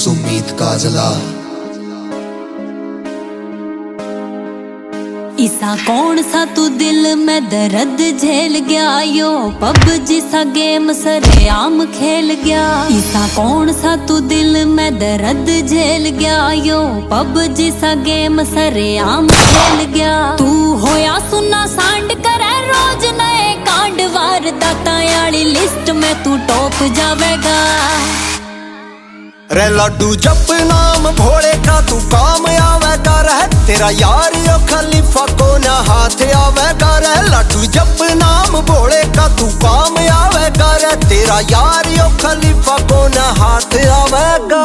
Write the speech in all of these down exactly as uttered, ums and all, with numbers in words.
सुमीत काजला। इसा कौन सा तू दिल में दर्द झेल गया, यो पबजी सा गेम सरेआम खेल गया। इसा कौन सा तू दिल में दर्द झेल गया, यो पबजी सा गेम सरेआम खेल गया। तू होया सुना सांड करे रोज नए कांड, वारदाता वाली लिस्ट में तू टॉप जावेगा। रे लड्डू जप नाम भोले का तू काम आवेगा रह, तेरा यार यो खलीफा को ना हाथ आवेगा रह। लड्डू जप नाम भोले का तू काम आवेगा रह, तेरा यार यो खलीफा को ना हाथ आवेगा।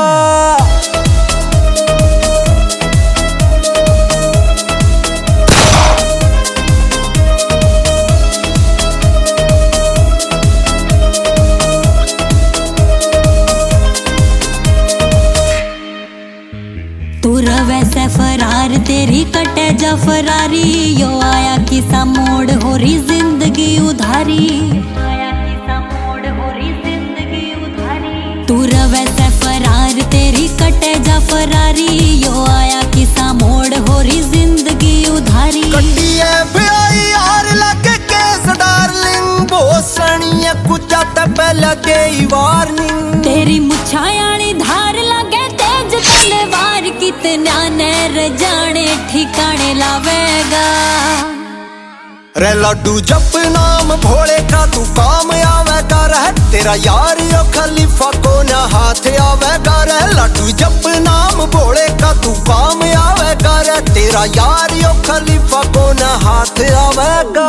तू रवे से फरार तेरी कटे जा फरारी, यो आया किसा मोड़ हो रही जिंदगी उधारी। आया किसा मोड़ हो रही जिंदगी उधारी। तू रवे से फरार तेरी कटे जा फरारी, यो आया किसा मोड़ हो रही जिंदगी उधारी। कट्टी है ब्याई यार लगे केस डार्लिंग, भोसनी है कुछ आता पहले दे वार्निंग। तेरी मुछायाली धार लगे तेज तलवार, कितना नैर जाने ठिकाने लावेगा। रे लड्डू जप नाम भोले का तू काम आवेगा रह, तेरा यार यो खलीफा को ना हाथ आवेगा रह। लड्डू जप नाम भोले का तू काम आवेगा रह, तेरा यार यो खलीफा को ना हाथ आवेगा।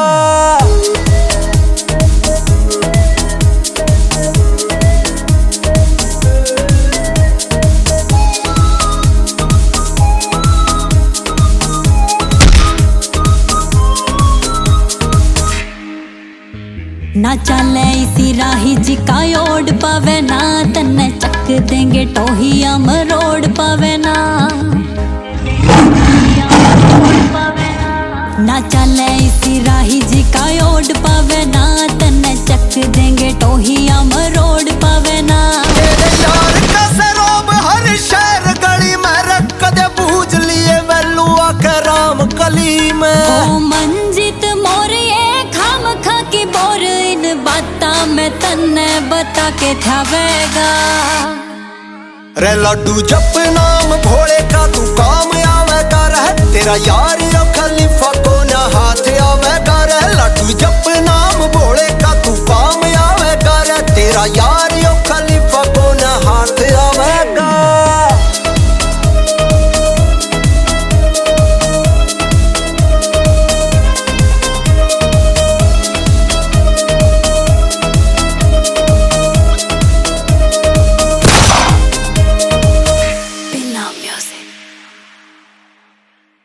ना चले इसी राही जी का ओढ़ पावे ना, तन्ने चक देंगे टोहिया मरोड़ पावे ना। ना चले इसी राही जी का ओढ़ पावे ना, तन्ने चक देंगे टोहिया मरोड़ पावे ना। तेरे यार का सरोब हर शहर गली में रख दे बूझ लिए वेलुआ के राम कली में। ओ मंजित मोरिए खाम खा की बोर, इन बाता में तन्ने बता के थावेगा। रे लड्डू जप नाम भोले का तू काम आवेगा रह, तेरा यार यो खलीफा को ना हाथ आवेगा रह। लड्डू जप नाम भोले का तू काम आवेगा रह, तेरा यार यो